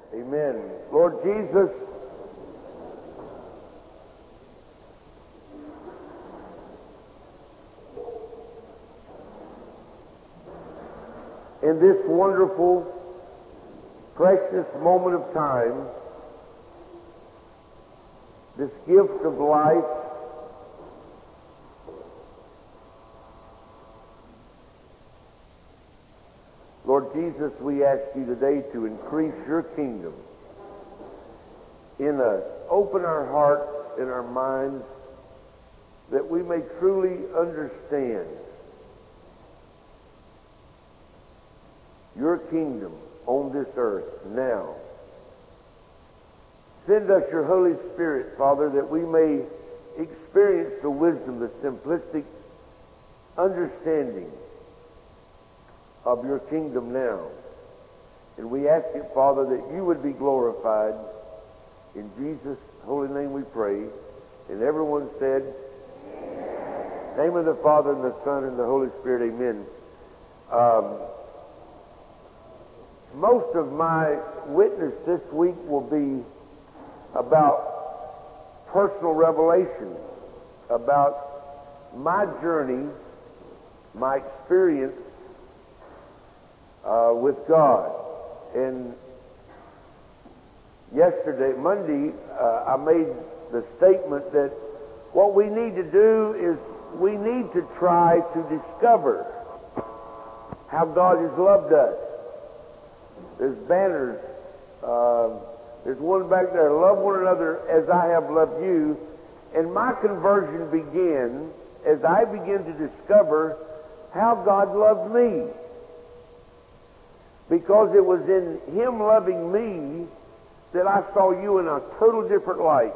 Amen. Lord Jesus, in this wonderful, precious moment of time, this gift of life, Lord Jesus, we ask you today to increase your kingdom in us. Open our hearts and our minds that we may truly understand your kingdom on this earth now. Send us your Holy Spirit, Father, that we may experience the wisdom, the simplistic understanding of your kingdom now. And we ask it, Father, that you would be glorified. In Jesus' holy name we pray. And everyone said, Amen. Name of the Father, and the Son, and the Holy Spirit, amen. Most of my witness this week will be about personal revelation, about my journey, my experience with God. And Monday, I made the statement that what we need to do is we need to try to discover how God has loved us. There's banners. There's one back there. Love one another as I have loved you. And my conversion began as I began to discover how God loved me. Because it was in Him loving me that I saw you in a total different light.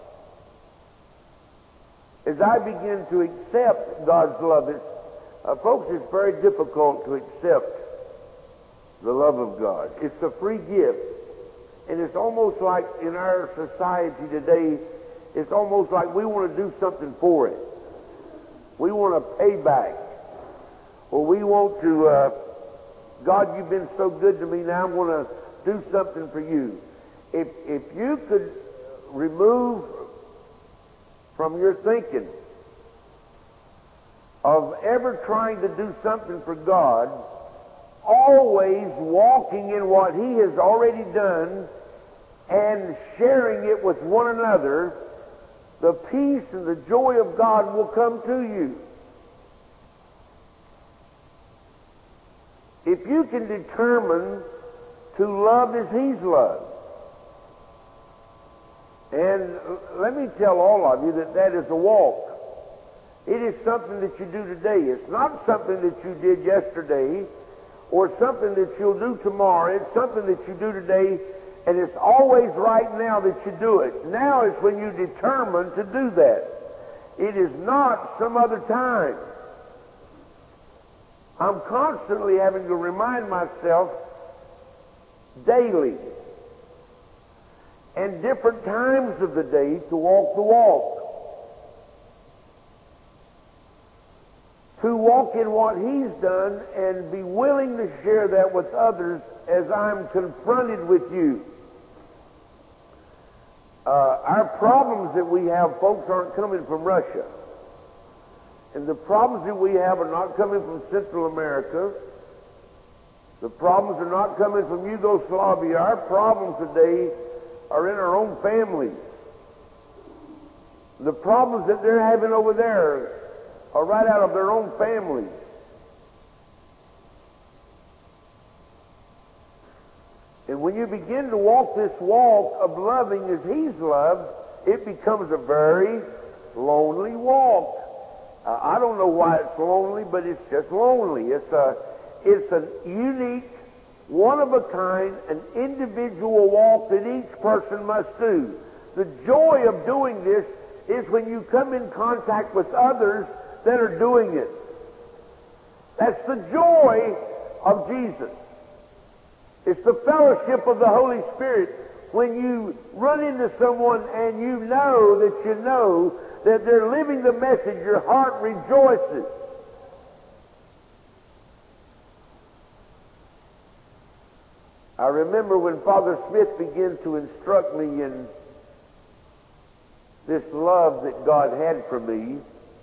As I began to accept God's love, folks, it's very difficult to accept the love of God. It's a free gift. And it's almost like in our society today, it's almost like we want to do something for it. We want to pay back. Or we want to, God, you've been so good to me, now I'm going to do something for you. If you could remove from your thinking of ever trying to do something for God, always walking in what He has already done and sharing it with one another, the peace and the joy of God will come to you. If you can determine to love as He's loved. And let me tell all of you that is a walk. It is something that you do today. It's not something that you did yesterday or something that you'll do tomorrow. It's something that you do today, and it's always right now that you do it. Now is when you determine to do that. It is not some other time. I'm constantly having to remind myself daily and different times of the day to walk the walk. To walk in what He's done and be willing to share that with others as I'm confronted with you. Our problems that we have, folks, aren't coming from Russia. And the problems that we have are not coming from Central America. The problems are not coming from Yugoslavia. Our problems today are in our own families. The problems that they're having over there are right out of their own families. And when you begin to walk this walk of loving as He's loved, it becomes a very lonely walk. I don't know why it's lonely, but it's just lonely. It's a unique, one-of-a-kind, an individual walk that each person must do. The joy of doing this is when you come in contact with others that are doing it. That's the joy of Jesus. It's the fellowship of the Holy Spirit. When you run into someone and you know that they're living the message, your heart rejoices. I remember when Father Smith began to instruct me in this love that God had for me,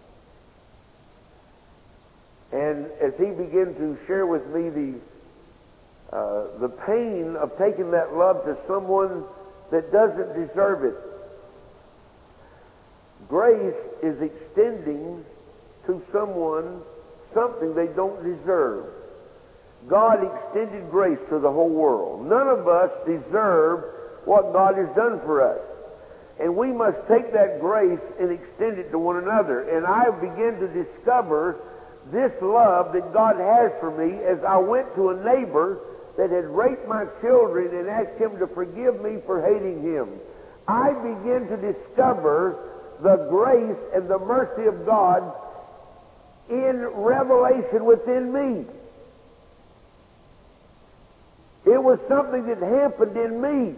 and as he began to share with me the pain of taking that love to someone that doesn't deserve it. Grace is extending to someone something they don't deserve. God extended grace to the whole world. None of us deserve what God has done for us. And we must take that grace and extend it to one another. And I began to discover this love that God has for me as I went to a neighbor that had raped my children and asked him to forgive me for hating him. I began to discover the grace and the mercy of God in revelation within me. It was something that happened in me.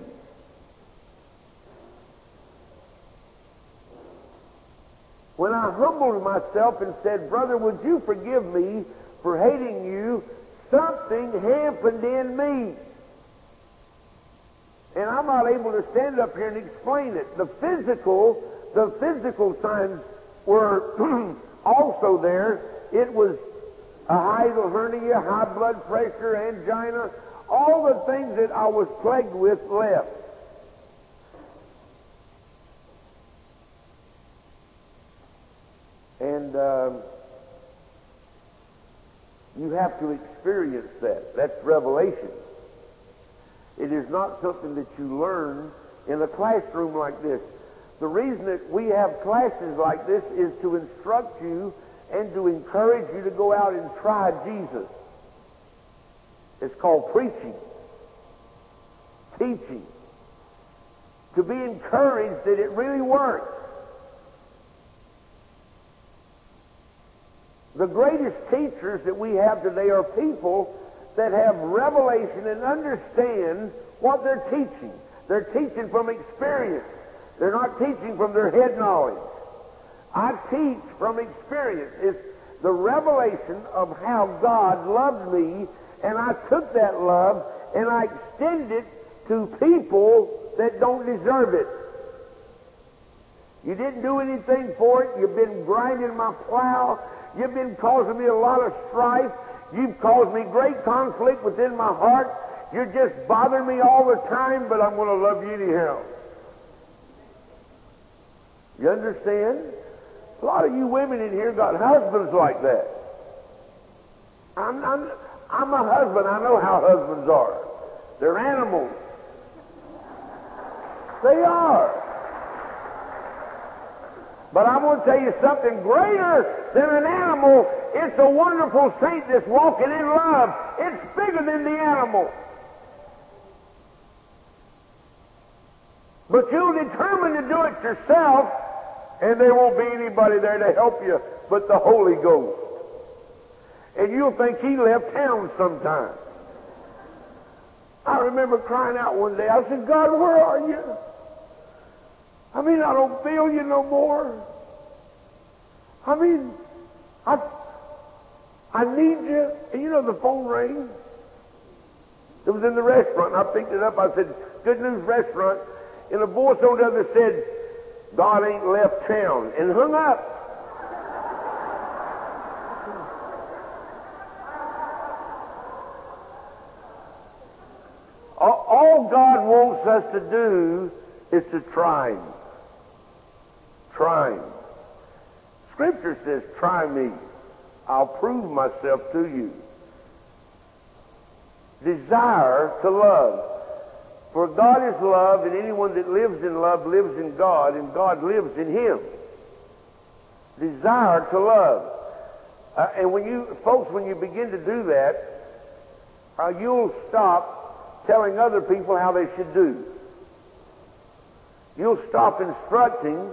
When I humbled myself and said, "Brother, would you forgive me for hating you?" something happened in me. And I'm not able to stand up here and explain it. The physical signs were also there. It was a hiatal hernia, high blood pressure, angina, all the things that I was plagued with left. And you have to experience that. That's revelation. It is not something that you learn in a classroom like this. The reason that we have classes like this is to instruct you and to encourage you to go out and try Jesus. It's called preaching, teaching, to be encouraged that it really works. The greatest teachers that we have today are people that have revelation and understand what they're teaching. They're teaching from experience. They're not teaching from their head knowledge. I teach from experience. It's the revelation of how God loved me, and I took that love and I extend it to people that don't deserve it. You didn't do anything for it. You've been grinding my plow. You've been causing me a lot of strife. You've caused me great conflict within my heart. You're just bothering me all the time, but I'm going to love you anyhow. You understand? A lot of you women in here got husbands like that. I'm a husband. I know how husbands are. They're animals. They are. But I'm going to tell you something greater than an animal. It's a wonderful saint that's walking in love. It's bigger than the animal. But you'll determine to do it yourself, and there won't be anybody there to help you but the Holy Ghost. And you'll think he left town sometime. I remember crying out one day. I said, "God, where are you? I mean, I don't feel you no more. I mean, I need you." And you know, the phone rang. It was in the restaurant, and I picked it up. I said, "Good News Restaurant." And a voice on the other said, "God ain't left town," and hung up. All God wants us to do is to try Him. Try Him. Scripture says, "Try me. I'll prove myself to you." Desire to love. For God is love, and anyone that lives in love lives in God, and God lives in him. Desire to love. And when you begin to do that, you'll stop telling other people how they should do. You'll stop instructing.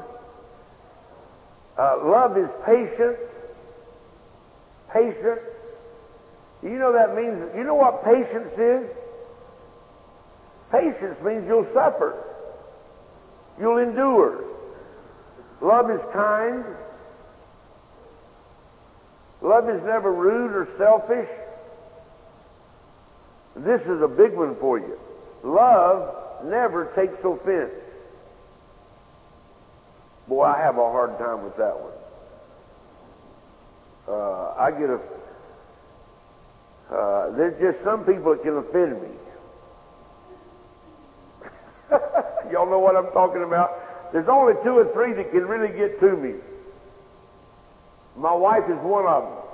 Love is patient. Patient. You know that means, you know what patience is? Patience means you'll suffer. You'll endure. Love is kind. Love is never rude or selfish. This is a big one for you. Love never takes offense. Boy, I have a hard time with that one. There's just some people that can offend me. Y'all know what I'm talking about? There's only 2 or 3 that can really get to me. My wife is one of them.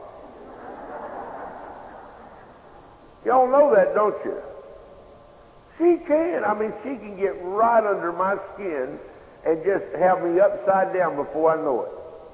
Y'all know that, don't you? She can. I mean, she can get right under my skin and just have me upside down before I know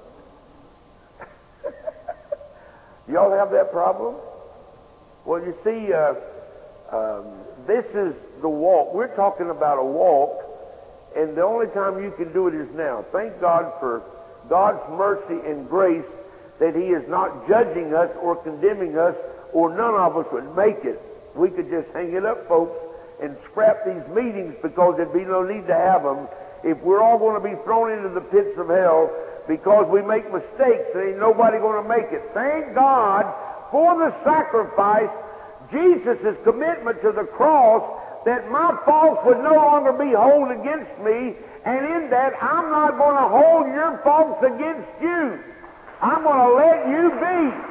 it. Y'all have that problem? Well, you see, this is the walk. We're talking about a walk, and the only time you can do it is now. Thank God for God's mercy and grace that He is not judging us or condemning us, or none of us would make it. We could just hang it up, folks, and scrap these meetings because there'd be no need to have them. If we're all going to be thrown into the pits of hell because we make mistakes, there ain't nobody going to make it. Thank God for the sacrifice, Jesus' commitment to the cross, that my faults would no longer be held against me, and in that I'm not going to hold your faults against you. I'm going to let you be.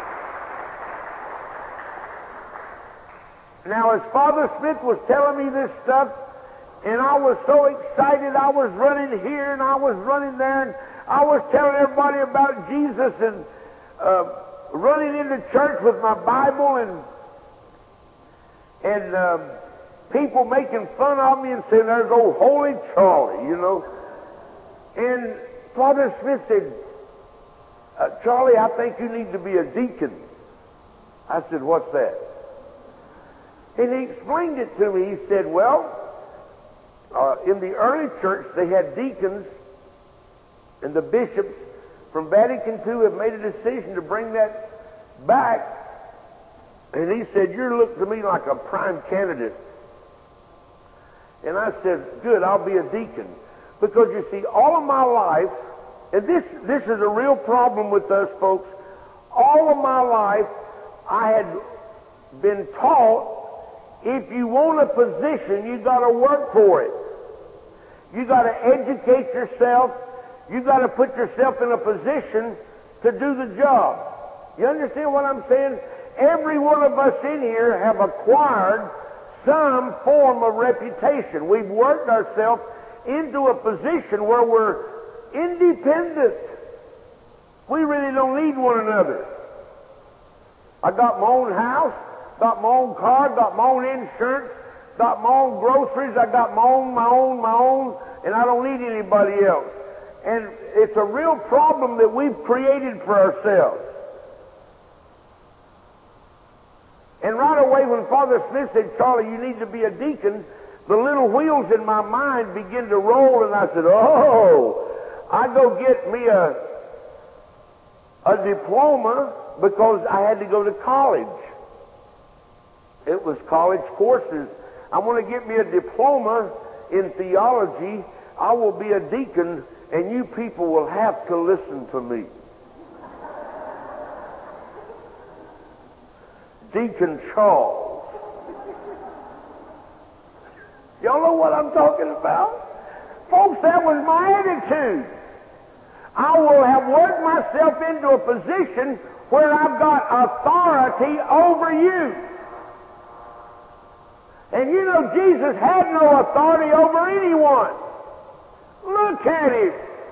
Now, as Father Smith was telling me this stuff, and I was so excited, I was running here and I was running there, and I was telling everybody about Jesus, and running into church with my Bible, and people making fun of me and saying, "There's old Holy Charlie," you know. And Father Smith said, "Charlie, I think you need to be a deacon." I said, "What's that?" And he explained it to me. He said, "Well, in the early church, they had deacons, and the bishops from Vatican II have made a decision to bring that back." And he said, "You look to me like a prime candidate." And I said, "Good, I'll be a deacon." Because you see, all of my life, and this is a real problem with us folks, all of my life I had been taught, if you want a position, you got to work for it. You got to educate yourself. You got to put yourself in a position to do the job. You understand what I'm saying? Every one of us in here have acquired some form of reputation. We've worked ourselves into a position where we're independent. We really don't need one another. I got my own house, got my own car, got my own insurance, got my own groceries, I got my own, and I don't need anybody else. And it's a real problem that we've created for ourselves. And right away when Father Smith said, "Charlie, you need to be a deacon," the little wheels in my mind began to roll, and I said, "Oh, I go get me a diploma," because I had to go to college. It was college courses. I want to get me a diploma in theology. I will be a deacon, and you people will have to listen to me. Deacon Charles. Y'all know what I'm talking about? Folks, that was my attitude. I will have worked myself into a position where I've got authority over you. And you know, Jesus had no authority over anyone. Look at him.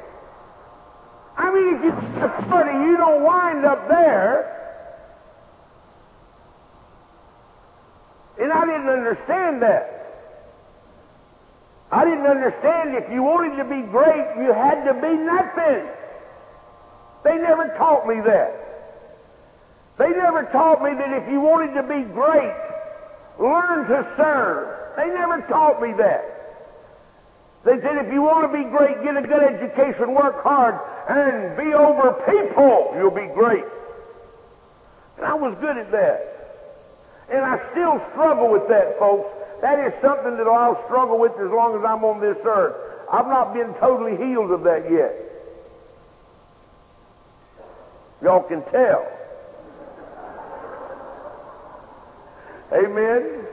I mean, if you have authority, you don't wind up there. And I didn't understand that. I didn't understand if you wanted to be great, you had to be nothing. They never taught me that. They never taught me that if you wanted to be great, learn to serve. They never taught me that. They said if you want to be great, get a good education, work hard, and be over people, you'll be great. And I was good at that. And I still struggle with that, folks. That is something that I'll struggle with as long as I'm on this earth. I've not been totally healed of that yet. Y'all can tell. Amen.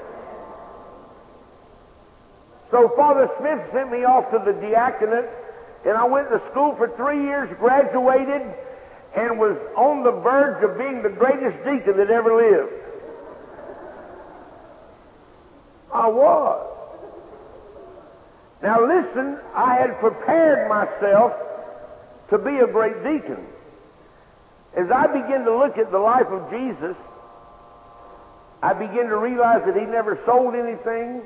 So Father Smith sent me off to the diaconate, and I went to school for 3 years, graduated, and was on the verge of being the greatest deacon that ever lived. I was. Now listen, I had prepared myself to be a great deacon. As I began to look at the life of Jesus, I began to realize that he never sold anything.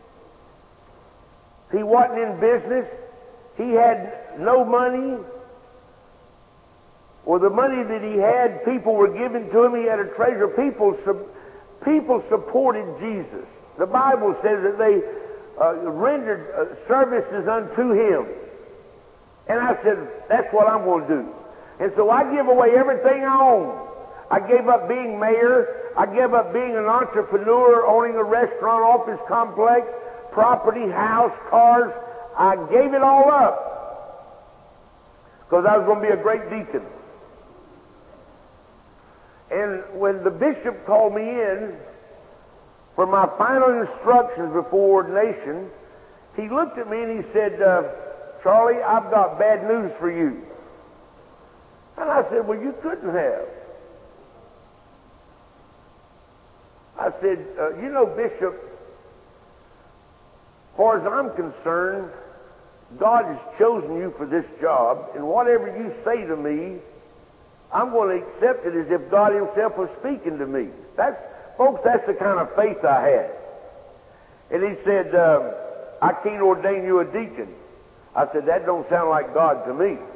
He wasn't in business. He had no money. Well, the money that he had, people were giving to him. He had a treasure. People supported Jesus. The Bible says that they rendered services unto him. And I said, that's what I'm going to do. And so I give away everything I own. I gave up being mayor. I gave up being an entrepreneur, owning a restaurant, office complex, property, house, cars. I gave it all up because I was going to be a great deacon. And when the bishop called me in for my final instructions before ordination, he looked at me and he said, Charlie, I've got bad news for you. And I said, well, you couldn't have. I said, you know, Bishop, as far as I'm concerned, God has chosen you for this job, and whatever you say to me, I'm going to accept it as if God himself was speaking to me. Folks, that's the kind of faith I had. And he said, I can't ordain you a deacon. I said, that don't sound like God to me.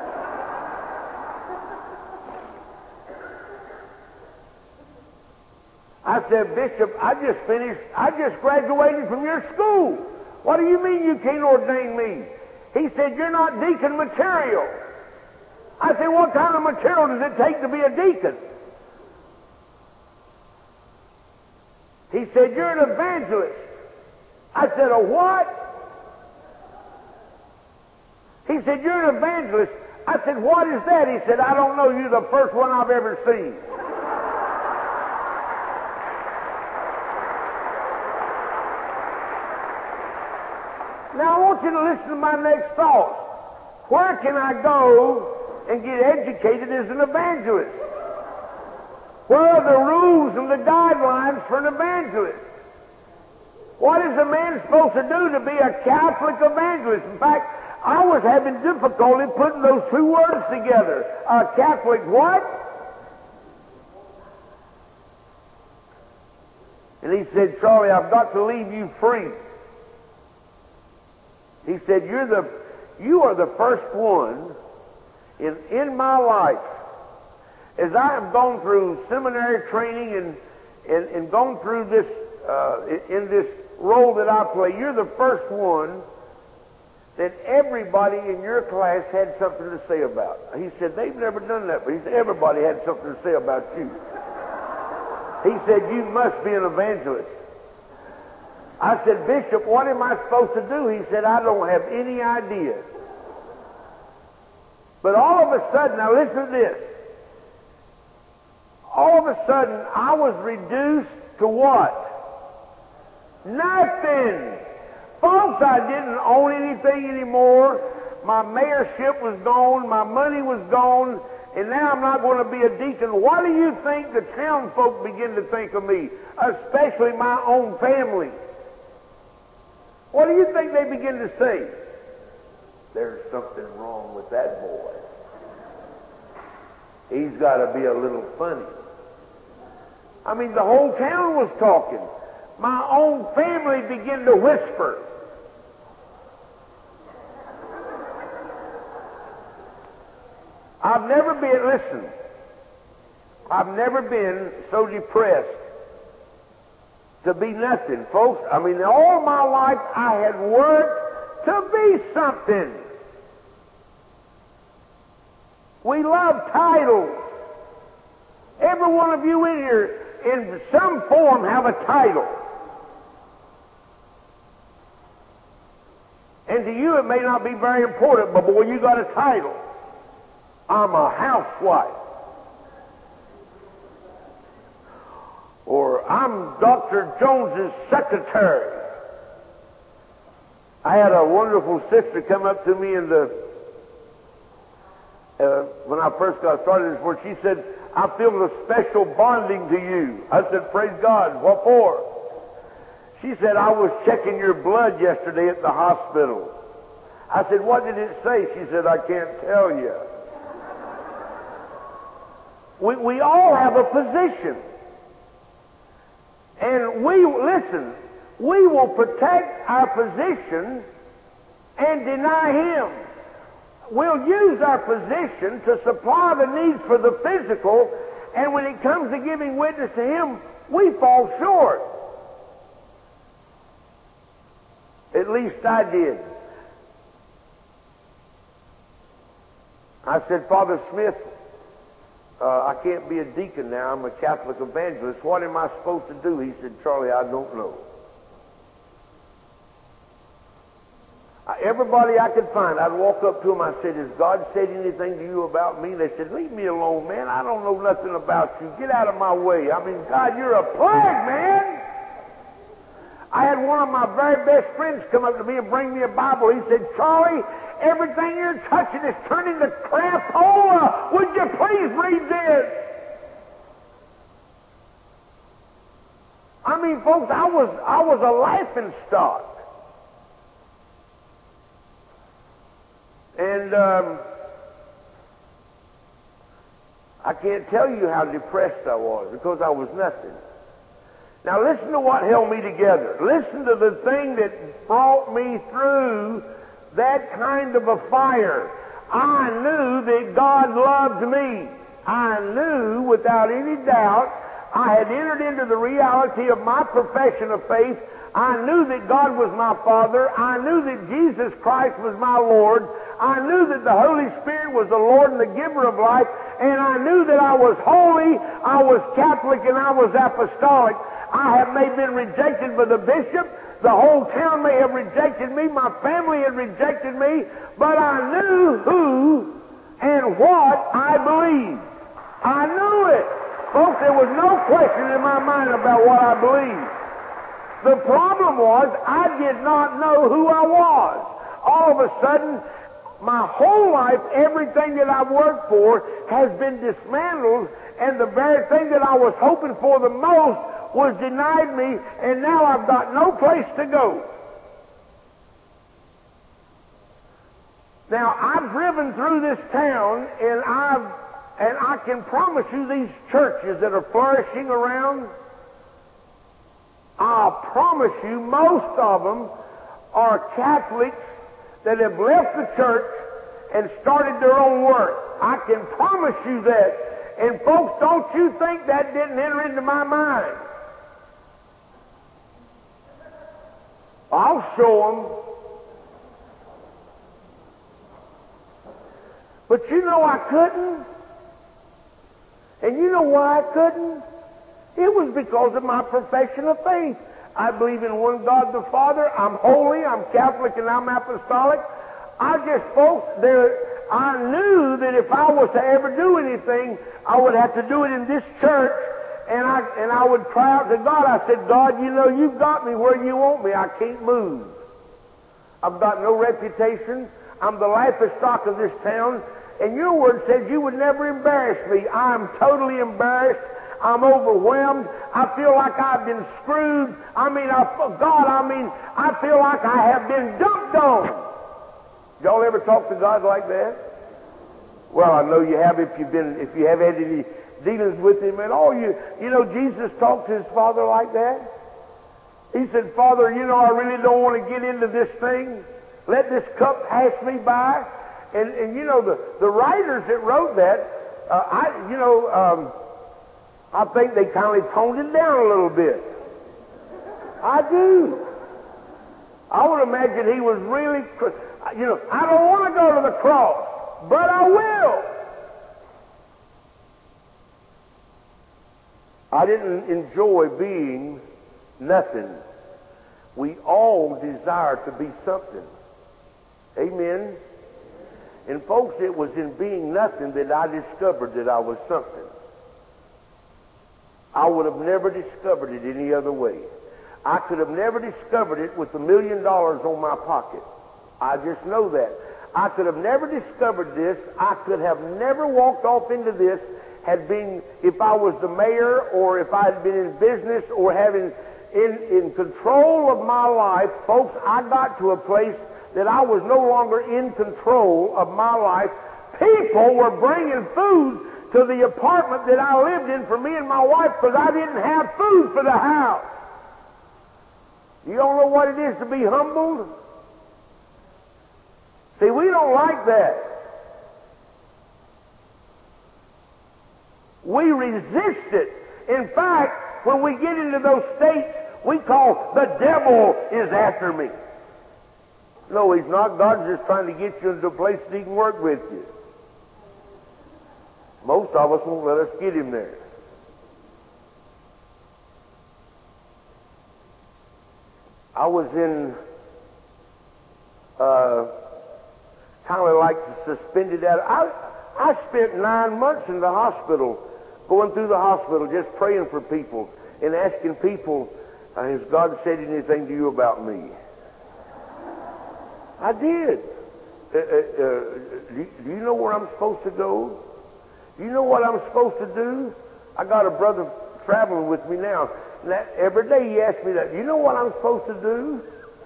I said, Bishop, I just graduated from your school. What do you mean you can't ordain me? He said, you're not deacon material. I said, what kind of material does it take to be a deacon? He said, you're an evangelist. I said, a what? He said, you're an evangelist. I said, what is that? He said, I don't know. You're the first one I've ever seen. Now, I want you to listen to my next thought. Where can I go and get educated as an evangelist? Where are the rules and the guidelines for an evangelist? What is a man supposed to do to be a Catholic evangelist? In fact, I was having difficulty putting those two words together. A Catholic what? And he said, Charlie, I've got to leave you free. He said, you are the first one in my life, as I have gone through seminary training and gone through this, in this role that I play, you're the first one that everybody in your class had something to say about. He said, they've never done that, but he said, everybody had something to say about you. He said, you must be an evangelist. I said, Bishop, what am I supposed to do? He said, I don't have any idea. But all of a sudden, now listen to this. All of a sudden, I was reduced to what? Nothing. Folks, I didn't own anything anymore. My mayorship was gone. My money was gone. And now I'm not going to be a deacon. What do you think the town folk begin to think of me? Especially my own family. What do you think they begin to say? There's something wrong with that boy. He's got to be a little funny. I mean, the whole town was talking. My own family began to whisper. I've never been so depressed to be nothing, folks. I mean, all my life I had worked to be something. We love titles. Every one of you in here, in some form, have a title. And to you it may not be very important, but boy, you got a title. I'm a housewife. Or I'm Dr. Jones's secretary. I had a wonderful sister come up to me when I first got started this morning. She said, I feel a special bonding to you. I said, praise God. What for? She said, I was checking your blood yesterday at the hospital. I said, what did it say? She said, I can't tell you. We all have a position. And we will protect our position and deny Him. We'll use our position to supply the needs for the physical, and when it comes to giving witness to Him, we fall short. At least I did. I said, Father Smith, I can't be a deacon now. I'm a Catholic evangelist. What am I supposed to do? He said, Charlie, I don't know. Everybody I could find, I'd walk up to them. I said, has God said anything to you about me? They said, leave me alone, man. I don't know nothing about you. Get out of my way. I mean, God, you're a plague, man. I had one of my very best friends come up to me and bring me a Bible. He said, Charlie, everything you're touching is turning to crapola. Would you please read this? I mean, folks, I was a laughing stock. And I can't tell you how depressed I was because I was nothing. Now listen to what held me together. Listen to the thing that brought me through that kind of a fire. I knew that God loved me. I knew without any doubt I had entered into the reality of my profession of faith. I knew that God was my Father. I knew that Jesus Christ was my Lord. I knew that the Holy Spirit was the Lord and the giver of life. And I knew that I was holy, I was Catholic, and I was apostolic. I have been rejected by the bishop. The whole town may have rejected me. My family had rejected me. But I knew who and what I believed. I knew it. Folks, there was no question in my mind about what I believed. The problem was I did not know who I was. All of a sudden, my whole life, everything that I've worked for has been dismantled, and the very thing that I was hoping for the most was denied me, and now I've got no place to go. Now, I've driven through this town, and I can promise you these churches that are flourishing around, I'll promise you most of them are Catholics that have left the church and started their own work. I can promise you that. And folks, don't you think that didn't enter into my mind? I'll show them. But you know I couldn't. And you know why I couldn't? It was because of my profession of faith. I believe in one God the Father. I'm holy, I'm Catholic, and I'm apostolic. I knew that if I was to ever do anything, I would have to do it in this church, and I would cry out to God. I said, God, you know, you've got me where you want me. I can't move. I've got no reputation. I'm the laughing stock of this town, and your word says you would never embarrass me. I'm totally embarrassed. I'm overwhelmed. I feel like I've been screwed. I feel like I have been dumped on. Y'all ever talk to God like that? Well, I know you have if you have had any dealings with Him at all. You know, Jesus talked to His Father like that. He said, Father, you know, I really don't want to get into this thing. Let this cup pass me by. And you know, the writers that wrote that, I think they kind of toned it down a little bit. I do. I would imagine he was really, I don't want to go to the cross, but I will. I didn't enjoy being nothing. We all desire to be something. Amen. And folks, it was in being nothing that I discovered that I was something. I would have never discovered it any other way. I could have never discovered it with $1 million on my pocket. I just know that. I could have never discovered this. I could have never walked off into this if I was the mayor, or if I had been in business, or having in control of my life. Folks, I got to a place that I was no longer in control of my life. People were bringing food to the apartment that I lived in for me and my wife because I didn't have food for the house. You don't know what it is to be humbled? See, we don't like that. We resist it. In fact, when we get into those states, we call the devil is after me. No, he's not. God's just trying to get you into a place that he can work with you. Most of us won't let us get him there. I was in kind of like suspended out. I spent 9 months in the hospital, going through the hospital, just praying for people and asking people, has God said anything to you about me? I did. Do you know where I'm supposed to go? Do you know what I'm supposed to do? I got a brother traveling with me now. Every day he asks me that. Do you know what I'm supposed to do?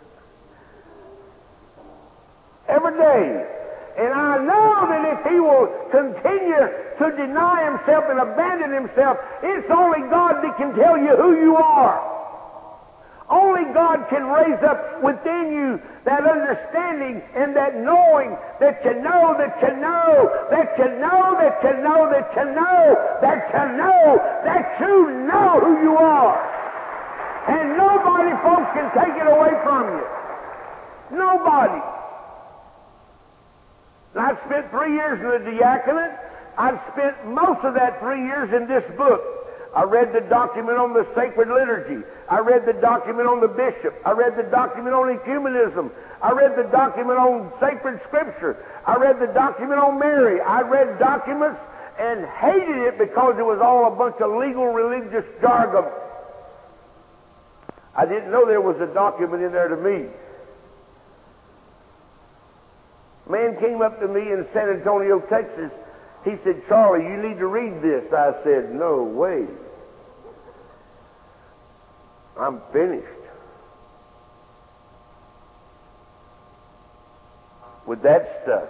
Every day. And I know that if he will continue to deny himself and abandon himself, it's only God that can tell you who you are. Only God can raise up within you that understanding and that knowing that you know, that you know, that you know, that you know, that you know, that you know, that you know who you are. And nobody, folks, can take it away from you. Nobody. I've spent 3 years in the diaconate. I've spent most of that 3 years in this book. I read the document on the sacred liturgy. I read the document on the bishop. I read the document on ecumenism. I read the document on sacred scripture. I read the document on Mary. I read documents and hated it because it was all a bunch of legal religious jargon. I didn't know there was a document in there to me. A man came up to me in San Antonio, Texas. He said, Charlie, you need to read this. I said, no way. I'm finished with that stuff.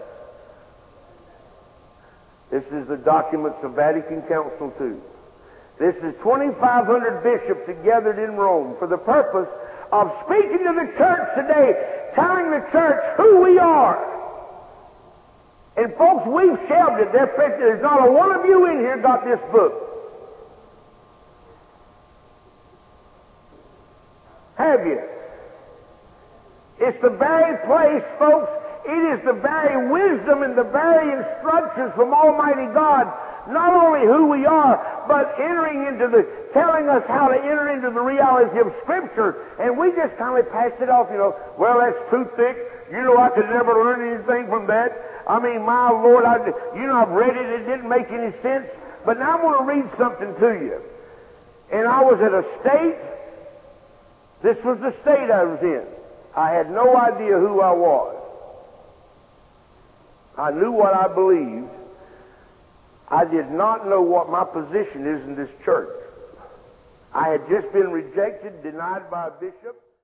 This is the documents of Vatican Council II. This is 2,500 bishops gathered in Rome for the purpose of speaking to the church today, telling the church who we are. And folks, we've shelved it. There's not a one of you in here got this book. Have you? It's the very place, folks. It is the very wisdom and the very instructions from Almighty God, not only who we are, but telling us how to enter into the reality of Scripture. And we just kind of pass it off, well, that's too thick. I could never learn anything from that. I mean, my Lord, I've read it. It didn't make any sense. But now I'm going to read something to you. And I was at a state. This was the state I was in. I had no idea who I was. I knew what I believed. I did not know what my position is in this church. I had just been rejected, denied by a bishop.